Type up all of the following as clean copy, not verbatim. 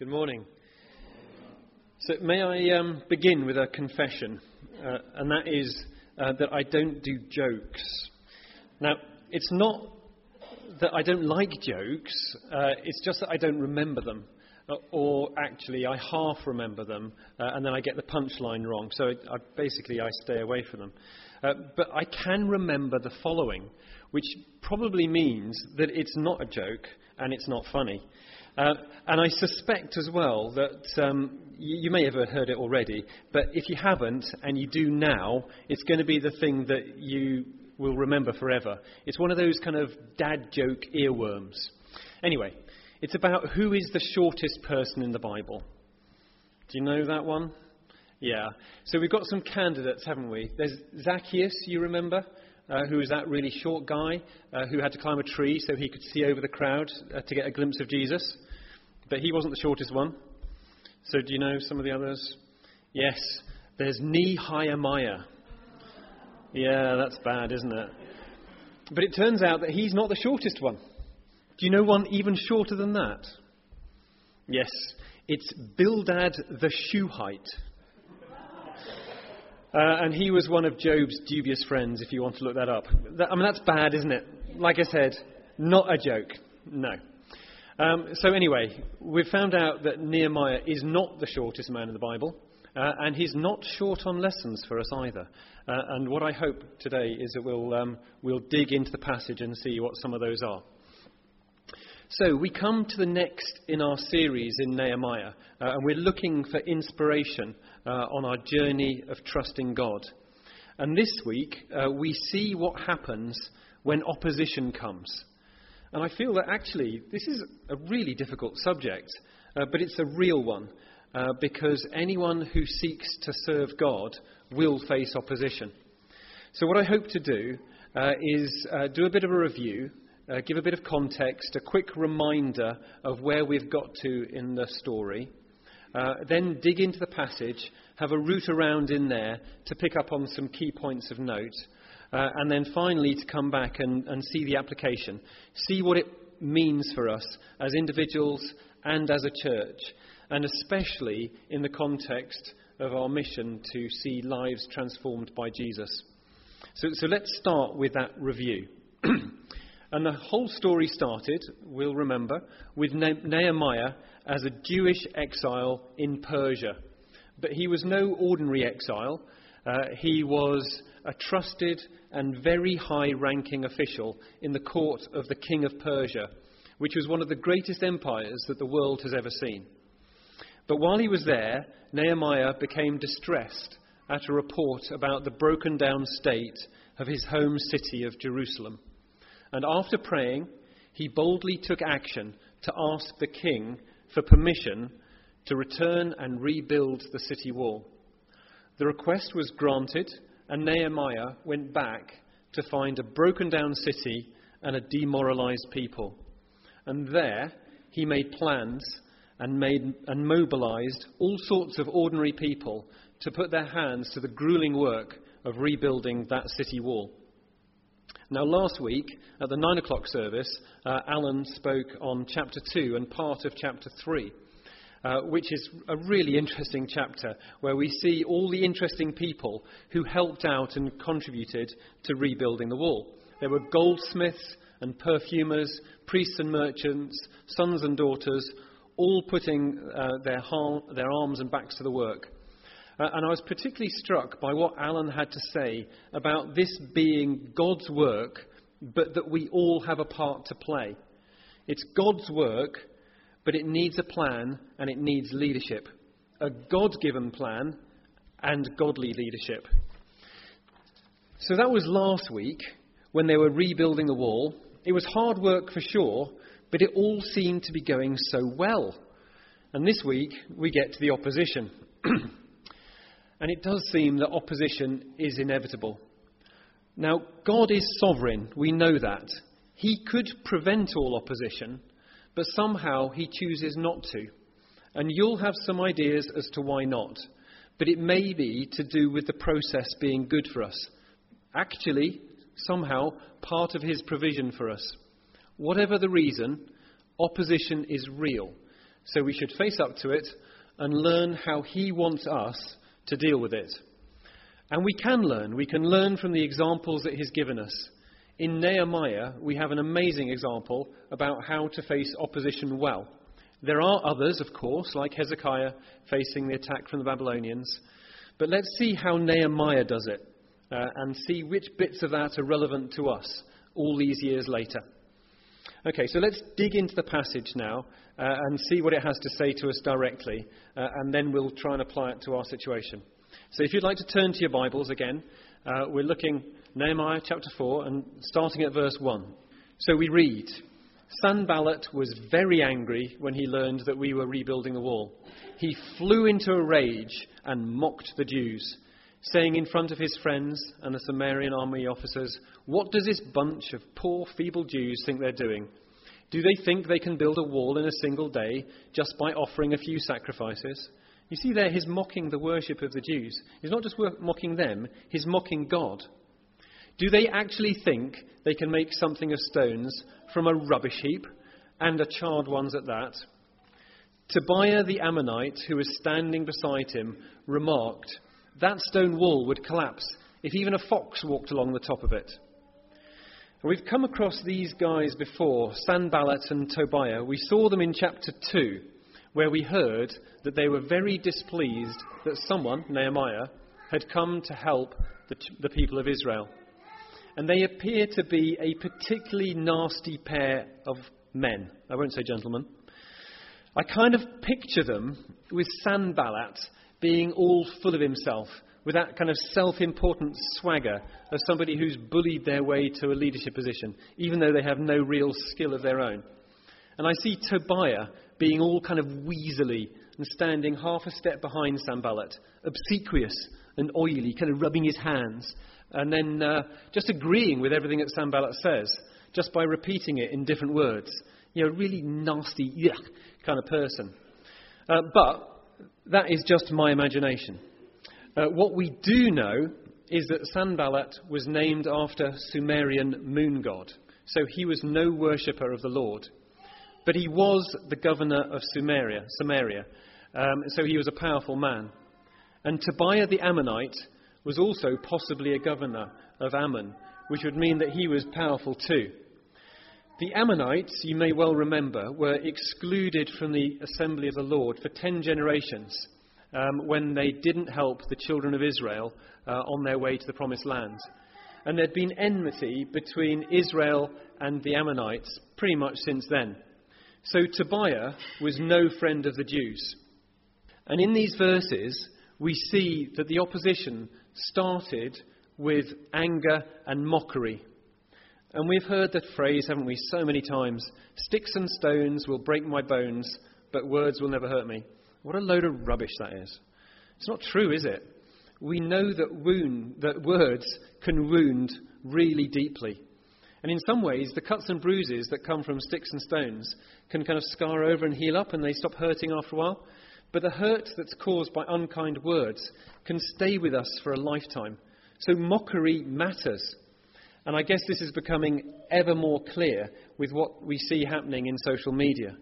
Good morning. So may I begin with a confession, and that is that I don't do jokes. Now, it's not that I don't like jokes, it's just that I don't remember them, or actually I half remember them, and then I get the punchline wrong, so I stay away from them. But I can remember the following, which probably means that it's not a joke and it's not funny. And I suspect as well that you may have heard it already, but if you haven't and you do now, it's going to be the thing that you will remember forever. It's one of those kind of dad joke earworms. Anyway, it's about who is the shortest person in the Bible. Do you know that one? Yeah. So we've got some candidates, haven't we? There's Zacchaeus, you remember? Who was that really short guy who had to climb a tree so he could see over the crowd to get a glimpse of Jesus. But he wasn't the shortest one. So do you know some of the others? Yes, there's Nehemiah. Yeah, that's bad, isn't it? But it turns out that he's not the shortest one. Do you know one even shorter than that? Yes, it's Bildad the Shuhite. And he was one of Job's dubious friends, if you want to look that up. That's bad, isn't it? Like I said, not a joke. No. So anyway, we've found out that Nehemiah is not the shortest man in the Bible, and he's not short on lessons for us either. And what I hope today is that we'll dig into the passage and see what some of those are. So we come to the next in our series in Nehemiah, and we're looking for inspiration on our journey of trusting God. And this week, we see what happens when opposition comes. And I feel that actually this is a really difficult subject, but it's a real one, because anyone who seeks to serve God will face opposition. So what I hope to do is do a bit of a review, give a bit of context, a quick reminder of where we've got to in the story, then dig into the passage, have a route around in there to pick up on some key points of note, and then finally to come back and see the application, see what it means for us as individuals and as a church, and especially in the context of our mission to see lives transformed by Jesus. So let's start with that review. And the whole story started, we'll remember, with Nehemiah as a Jewish exile in Persia. But he was no ordinary exile. He was a trusted and very high-ranking official in the court of the king of Persia, which was one of the greatest empires that the world has ever seen. But while he was there, Nehemiah became distressed at a report about the broken-down state of his home city of Jerusalem. And after praying, he boldly took action to ask the king for permission to return and rebuild the city wall. The request was granted, and Nehemiah went back to find a broken down city and a demoralized people. And there he made plans and mobilized all sorts of ordinary people to put their hands to the grueling work of rebuilding that city wall. Now, last week, at the 9 o'clock service, Alan spoke on chapter 2 and part of chapter 3, which is a really interesting chapter, where we see all the interesting people who helped out and contributed to rebuilding the wall. There were goldsmiths and perfumers, priests and merchants, sons and daughters, all putting their arms and backs to the work. And I was particularly struck by what Alan had to say about this being God's work, but that we all have a part to play. It's God's work, but it needs a plan and it needs leadership. A God-given plan and godly leadership. So that was last week when they were rebuilding the wall. It was hard work for sure, but it all seemed to be going so well. And this week we get to the opposition. And it does seem that opposition is inevitable. Now, God is sovereign. We know that. He could prevent all opposition, but somehow he chooses not to. And you'll have some ideas as to why not. But it may be to do with the process being good for us. Actually, somehow, part of his provision for us. Whatever the reason, opposition is real. So we should face up to it and learn how he wants us to deal with it. And we can learn. We can learn from the examples that he's given us. In Nehemiah, we have an amazing example about how to face opposition well. There are others, of course, like Hezekiah facing the attack from the Babylonians. But let's see how Nehemiah does it and see which bits of that are relevant to us all these years later. Okay, so let's dig into the passage now and see what it has to say to us directly, and then we'll try and apply it to our situation. So if you'd like to turn to your Bibles again, we're looking Nehemiah chapter 4 and starting at verse 1. So we read, Sanballat was very angry when he learned that we were rebuilding the wall. He flew into a rage and mocked the Jews, saying in front of his friends and the Samaritan army officers, "What does this bunch of poor, feeble Jews think they're doing? Do they think they can build a wall in a single day just by offering a few sacrifices?" You see there, he's mocking the worship of the Jews. He's not just mocking them, he's mocking God. Do they actually think they can make something of stones from a rubbish heap, and a charred ones at that? Tobiah the Ammonite, who was standing beside him, remarked, "That stone wall would collapse if even a fox walked along the top of it." And we've come across these guys before, Sanballat and Tobiah. We saw them in chapter 2, where we heard that they were very displeased that someone, Nehemiah, had come to help the people of Israel. And they appear to be a particularly nasty pair of men. I won't say gentlemen. I kind of picture them with Sanballat being all full of himself, with that kind of self-important swagger of somebody who's bullied their way to a leadership position, even though they have no real skill of their own. And I see Tobiah being all kind of weaselly and standing half a step behind Sanballat, obsequious and oily, kind of rubbing his hands, and then just agreeing with everything that Sanballat says, just by repeating it in different words. You know, really nasty, yuck kind of person. But that is just my imagination. What we do know is that Sanballat was named after Sumerian moon god. So he was no worshipper of the Lord. But he was the governor of Samaria. So he was a powerful man. And Tobiah the Ammonite was also possibly a governor of Ammon, which would mean that he was powerful too. The Ammonites, you may well remember, were excluded from the assembly of the Lord for 10 generations when they didn't help the children of Israel on their way to the promised land. And there'd been enmity between Israel and the Ammonites pretty much since then. So Tobiah was no friend of the Jews. And in these verses, we see that the opposition started with anger and mockery. And we've heard that phrase, haven't we, so many times, "Sticks and stones will break my bones, but words will never hurt me." What a load of rubbish that is. It's not true, is it? We know that words can wound really deeply. And in some ways, the cuts and bruises that come from sticks and stones can kind of scar over and heal up, and they stop hurting after a while. But the hurt that's caused by unkind words can stay with us for a lifetime. So mockery matters. And I guess this is becoming ever more clear with what we see happening in social media.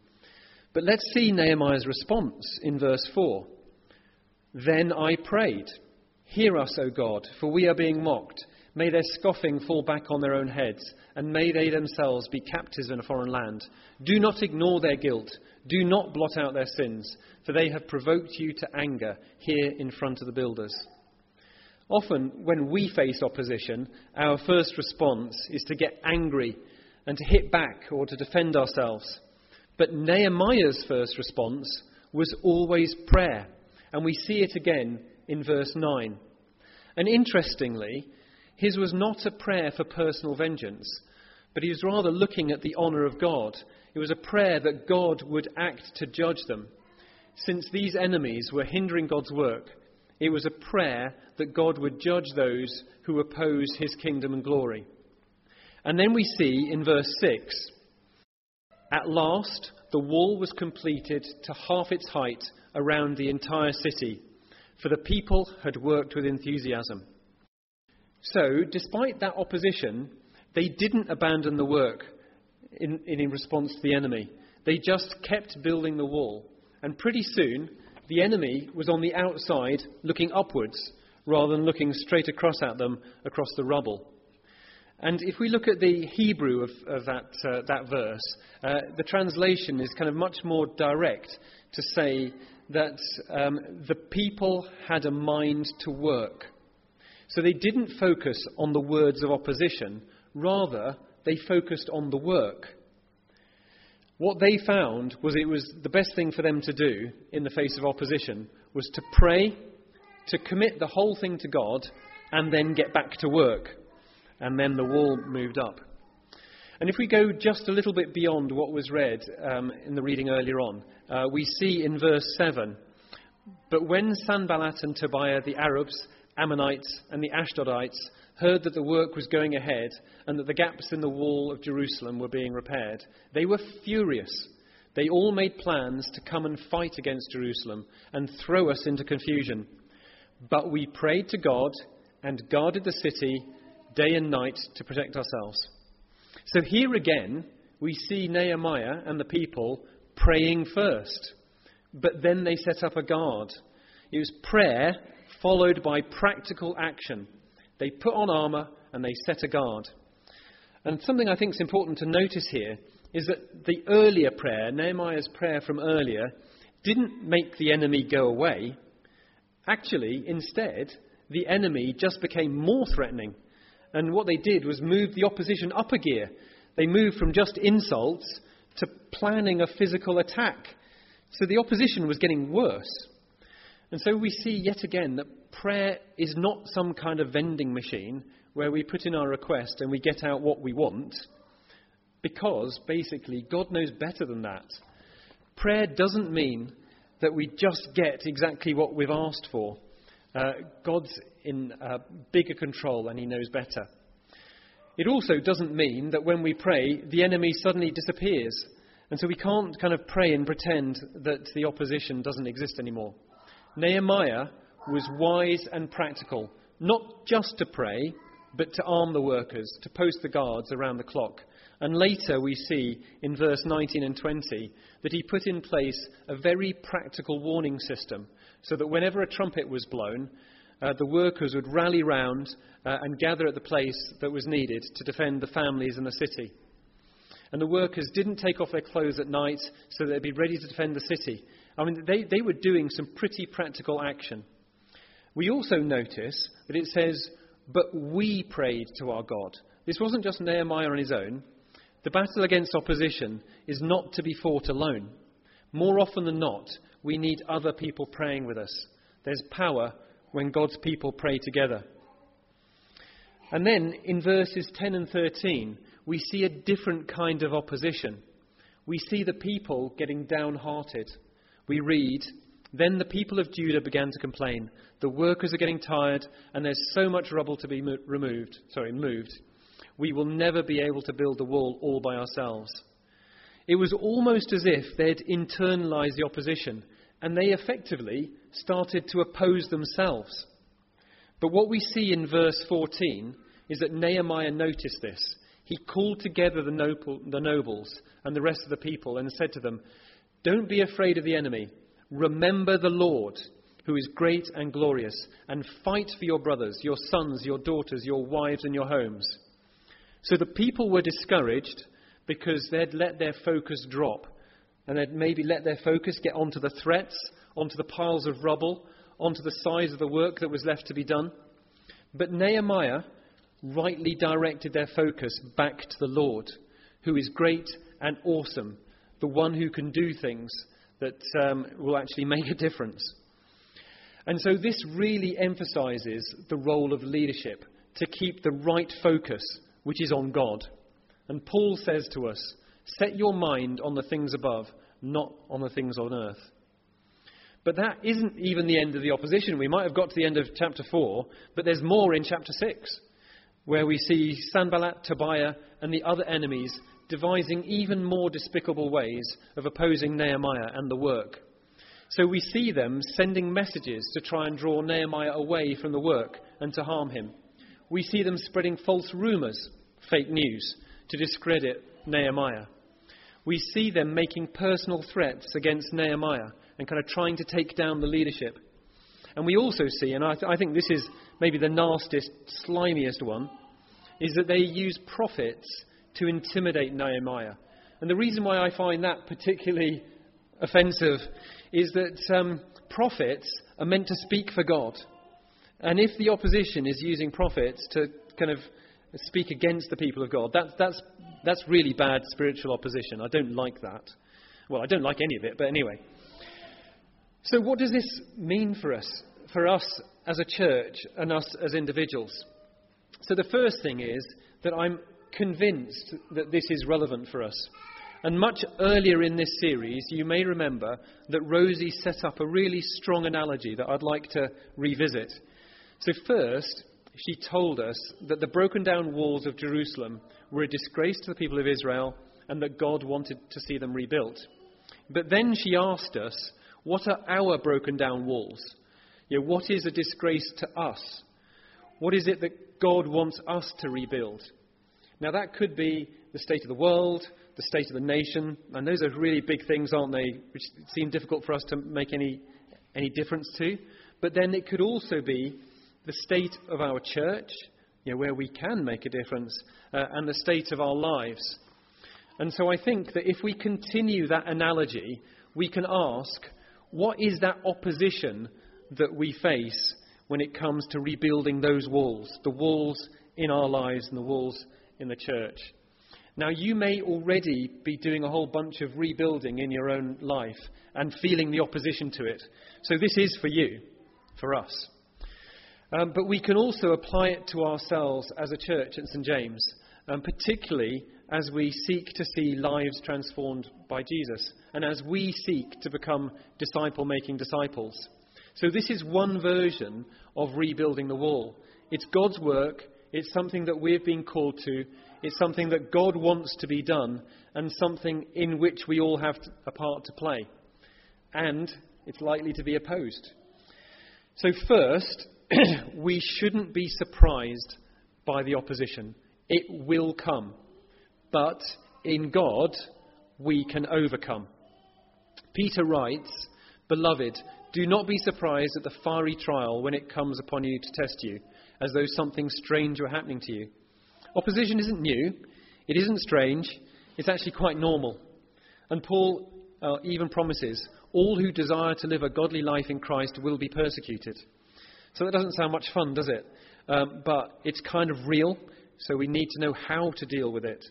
But let's see Nehemiah's response in verse 4. "Then I prayed, 'Hear us, O God, for we are being mocked. May their scoffing fall back on their own heads, and may they themselves be captives in a foreign land. Do not ignore their guilt. Do not blot out their sins, for they have provoked you to anger here in front of the builders.'" Often, when we face opposition, our first response is to get angry and to hit back or to defend ourselves. But Nehemiah's first response was always prayer, and we see it again in verse 9. And interestingly, his was not a prayer for personal vengeance, but he was rather looking at the honour of God. It was a prayer that God would act to judge them. Since these enemies were hindering God's work, it was a prayer that God would judge those who oppose his kingdom and glory. And then we see in verse 6, "At last the wall was completed to half its height around the entire city, for the people had worked with enthusiasm." So, despite that opposition, they didn't abandon the work in response to the enemy. They just kept building the wall. And pretty soon, the enemy was on the outside looking upwards rather than looking straight across at them across the rubble. And if we look at the Hebrew of that verse, the translation is kind of much more direct to say that the people had a mind to work. So they didn't focus on the words of opposition, rather they focused on the work. What they found was it was the best thing for them to do in the face of opposition was to pray, to commit the whole thing to God, and then get back to work. And then the wall moved up. And if we go just a little bit beyond what was read in the reading earlier on, we see in verse 7, "But when Sanballat and Tobiah, the Arabs, Ammonites and the Ashdodites, heard that the work was going ahead and that the gaps in the wall of Jerusalem were being repaired, they were furious. They all made plans to come and fight against Jerusalem and throw us into confusion. But we prayed to God and guarded the city day and night to protect ourselves." So here again, we see Nehemiah and the people praying first, but then they set up a guard. It was prayer followed by practical action. They put on armour and they set a guard. And something I think is important to notice here is that the earlier prayer, Nehemiah's prayer from earlier, didn't make the enemy go away. Actually, instead, the enemy just became more threatening. And what they did was move the opposition up a gear. They moved from just insults to planning a physical attack. So the opposition was getting worse. And so we see yet again that prayer is not some kind of vending machine where we put in our request and we get out what we want, because basically God knows better than that. Prayer doesn't mean that we just get exactly what we've asked for. God's in bigger control and he knows better. It also doesn't mean that when we pray, the enemy suddenly disappears. And so we can't kind of pray and pretend that the opposition doesn't exist anymore. Nehemiah was wise and practical, not just to pray, but to arm the workers, to post the guards around the clock. And later we see in verse 19 and 20 that he put in place a very practical warning system so that whenever a trumpet was blown, the workers would rally round and gather at the place that was needed to defend the families and the city. And the workers didn't take off their clothes at night so that they'd be ready to defend the city. I mean, they were doing some pretty practical action. We also notice that it says, "But we prayed to our God." This wasn't just Nehemiah on his own. The battle against opposition is not to be fought alone. More often than not, we need other people praying with us. There's power when God's people pray together. And then in verses 10 and 13, we see a different kind of opposition. We see the people getting downhearted. We read, "Then the people of Judah began to complain. The workers are getting tired and there's so much rubble to be moved. We will never be able to build the wall all by ourselves." It was almost as if they'd internalized the opposition and they effectively started to oppose themselves. But what we see in verse 14 is that Nehemiah noticed this. He called together the nobles and the rest of the people and said to them, "Don't be afraid of the enemy. Remember the Lord, who is great and glorious, and fight for your brothers, your sons, your daughters, your wives, and your homes." So the people were discouraged because they'd let their focus drop, and they'd maybe let their focus get onto the threats, onto the piles of rubble, onto the size of the work that was left to be done. But Nehemiah rightly directed their focus back to the Lord, who is great and awesome, the one who can do things that will actually make a difference. And so this really emphasizes the role of leadership, to keep the right focus, which is on God. And Paul says to us, "Set your mind on the things above, not on the things on earth." But that isn't even the end of the opposition. We might have got to the end of chapter 4, but there's more in chapter 6, where we see Sanballat, Tobiah, and the other enemies devising even more despicable ways of opposing Nehemiah and the work. So we see them sending messages to try and draw Nehemiah away from the work and to harm him. We see them spreading false rumours, fake news, to discredit Nehemiah. We see them making personal threats against Nehemiah and kind of trying to take down the leadership. And we also see, and I think this is maybe the nastiest, slimiest one, is that they use prophets to intimidate Nehemiah. And the reason why I find that particularly offensive is that prophets are meant to speak for God. And if the opposition is using prophets to kind of speak against the people of God, that's really bad spiritual opposition. I don't like that. Well, I don't like any of it, but anyway. So what does this mean for us as a church and us as individuals? So the first thing is that I'm convinced that this is relevant for us. And much earlier in this series, you may remember that Rosie set up a really strong analogy that I'd like to revisit. So first, she told us that the broken down walls of Jerusalem were a disgrace to the people of Israel and that God wanted to see them rebuilt. But then she asked us, what are our broken down walls? What is a disgrace to us? What is it that God wants us to rebuild? Now that could be the state of the world, the state of the nation, and those are really big things, aren't they, which seem difficult for us to make any difference to. But then it could also be the state of our church, where we can make a difference, and the state of our lives. And so I think that if we continue that analogy, we can ask, what is that opposition that we face when it comes to rebuilding those walls, the walls in our lives and the walls in the church? Now, you may already be doing a whole bunch of rebuilding in your own life and feeling the opposition to it. So this is for you, for us. But we can also apply it to ourselves as a church at St. James, particularly as we seek to see lives transformed by Jesus and as we seek to become disciple-making disciples. So this is one version of rebuilding the wall. It's God's work. It's something that we've been called to. It's something that God wants to be done and something in which we all have a part to play. And it's likely to be opposed. So first, we shouldn't be surprised by the opposition. It will come. But in God, we can overcome. Peter writes, "Beloved, do not be surprised at the fiery trial when it comes upon you to test you, as though something strange were happening to you." Opposition isn't new. It isn't strange. It's actually quite normal. And Paul even promises, all who desire to live a godly life in Christ will be persecuted. So that doesn't sound much fun, does it? But it's kind of real, so we need to know how to deal with it.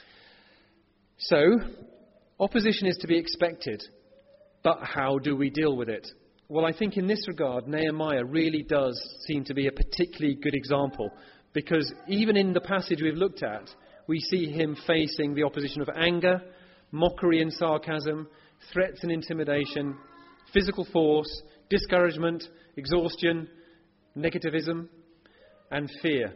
So, opposition is to be expected. But how do we deal with it? Well, I think in this regard, Nehemiah really does seem to be a particularly good example, because even in the passage we've looked at, we see him facing the opposition of anger, mockery and sarcasm, threats and intimidation, physical force, discouragement, exhaustion, negativism, and fear.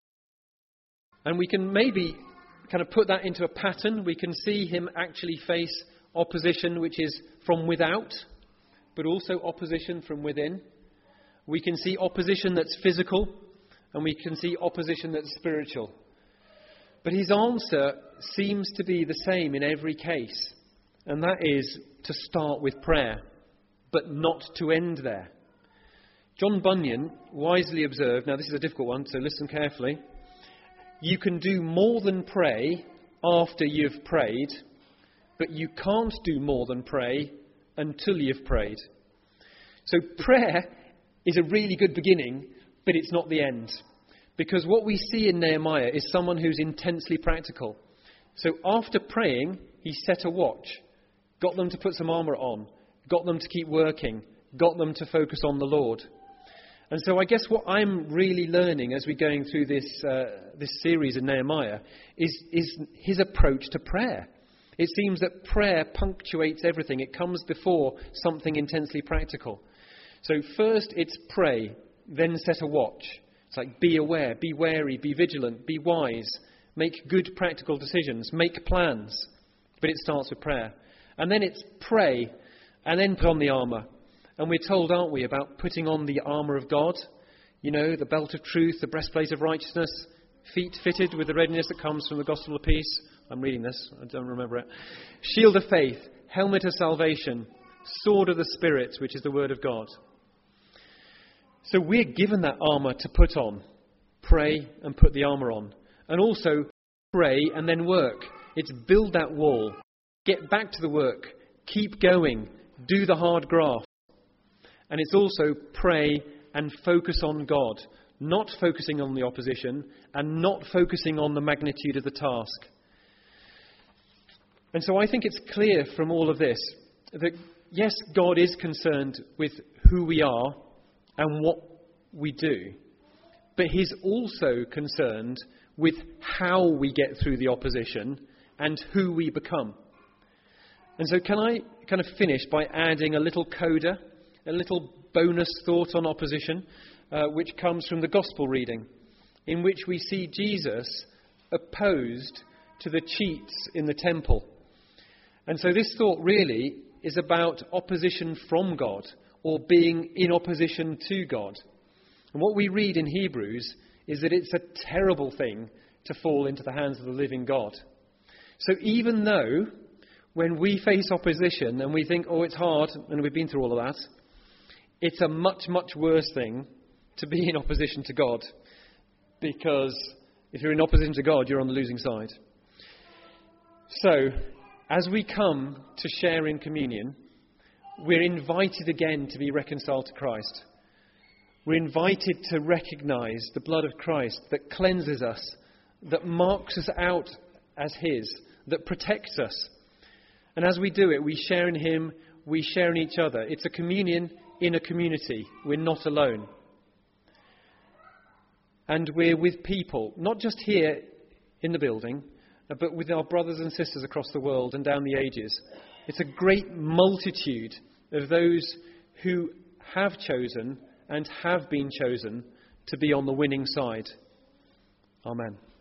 And we can maybe kind of put that into a pattern. We can see him actually face opposition which is from without, but also opposition from within. We can see opposition that's physical, and we can see opposition that's spiritual. But his answer seems to be the same in every case, and that is to start with prayer, but not to end there. John Bunyan wisely observed, now this is a difficult one, so listen carefully, you can do more than pray after you've prayed, but you can't do more than pray until you've prayed. So prayer is a really good beginning, but it's not the end. Because what we see in Nehemiah is someone who's intensely practical. So after praying, he set a watch, got them to put some armour on, got them to keep working, got them to focus on the Lord. And so I guess what I'm really learning as we're going through this series in Nehemiah is his approach to prayer. It seems that prayer punctuates everything. It comes before something intensely practical. So first it's pray, then set a watch. It's like be aware, be wary, be vigilant, be wise, make good practical decisions, make plans. But it starts with prayer. And then it's pray, and then put on the armour. And we're told, aren't we, about putting on the armour of God? You know, the belt of truth, the breastplate of righteousness, feet fitted with the readiness that comes from the gospel of peace, I'm reading this, I don't remember it. Shield of faith, helmet of salvation, sword of the Spirit, which is the word of God. So we're given that armour to put on. Pray and put the armour on. And also pray and then work. It's build that wall. Get back to the work. Keep going. Do the hard graft. And it's also pray and focus on God. Not focusing on the opposition and not focusing on the magnitude of the task. And so I think it's clear from all of this that yes, God is concerned with who we are and what we do. But he's also concerned with how we get through the opposition and who we become. And so can I kind of finish by adding a little coda, a little bonus thought on opposition, which comes from the Gospel reading, in which we see Jesus opposed to the cheats in the temple. And so this thought really is about opposition from God, or being in opposition to God. And what we read in Hebrews is that it's a terrible thing to fall into the hands of the living God. So even though when we face opposition and we think, oh, it's hard, and we've been through all of that, it's a much, much worse thing to be in opposition to God. Because if you're in opposition to God, you're on the losing side. So, as we come to share in communion, we're invited again to be reconciled to Christ. We're invited to recognise the blood of Christ that cleanses us, that marks us out as his, that protects us. And as we do it, we share in him, we share in each other. It's a communion in a community. We're not alone. And we're with people, not just here in the building, but with our brothers and sisters across the world and down the ages. It's a great multitude of those who have chosen and have been chosen to be on the winning side. Amen.